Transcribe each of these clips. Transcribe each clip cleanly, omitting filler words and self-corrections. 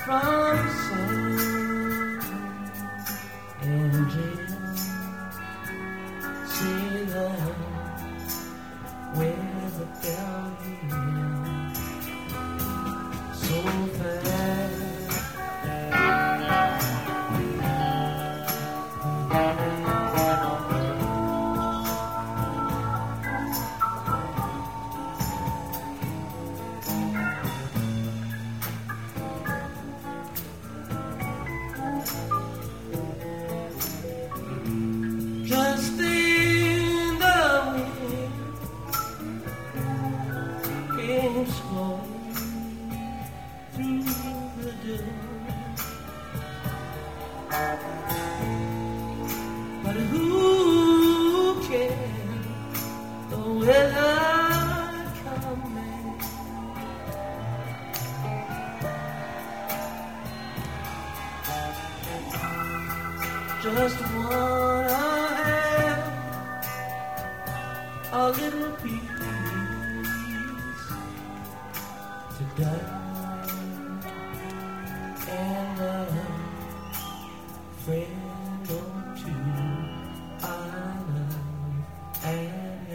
from San Angel, see the weather down here so fast. Just in the wind came slowly through the door, but who cares the weather coming? Just wanna have a little peace to die and a friend or two I love and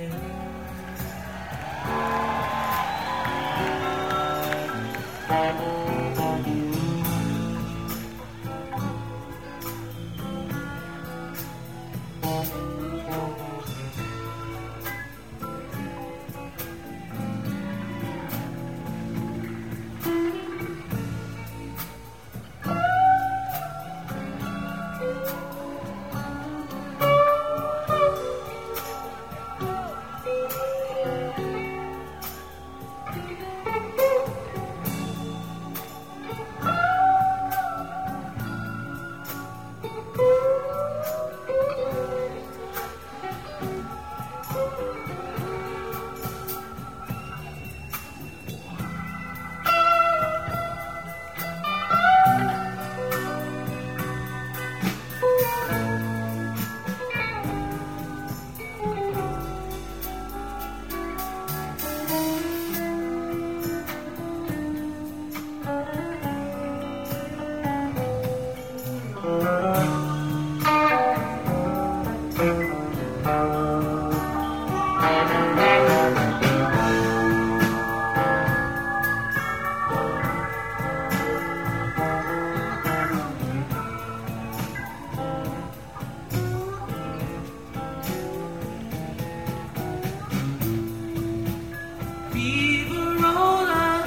fever roll up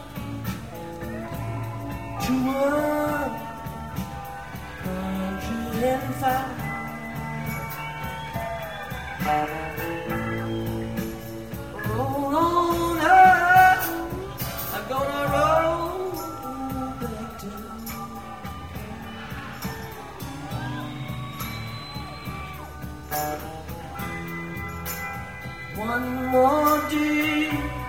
to 105. Roll on up, I'm gonna roll back down. One more day,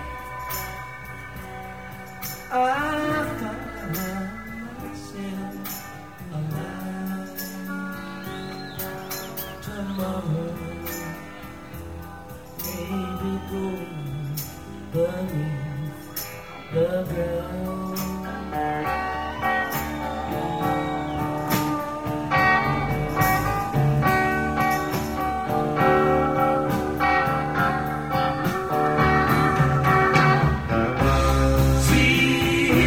I find myself alive. Tomorrow, maybe go beneath the ground. See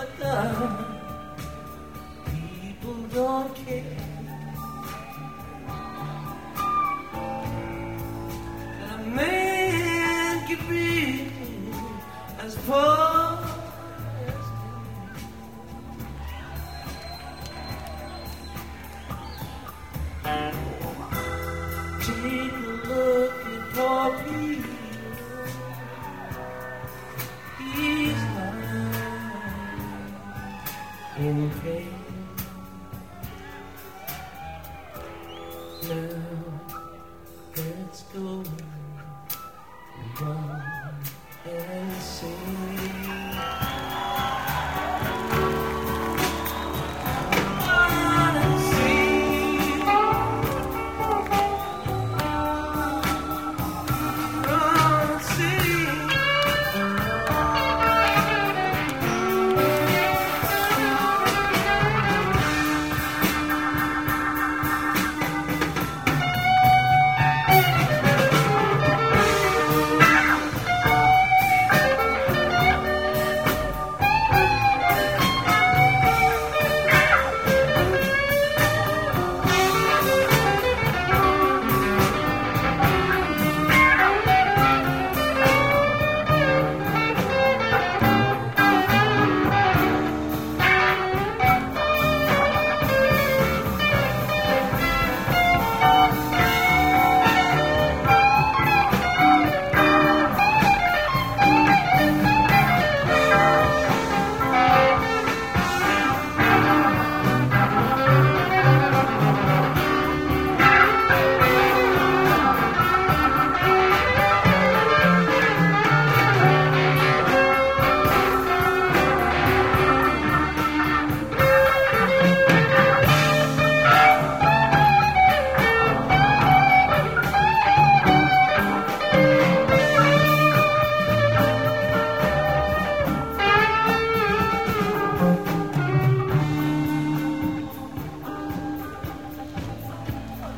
People don't care that a man can be as poor as me. Take a look at poor Peter. He's lying in pain. Now let's go run and sing.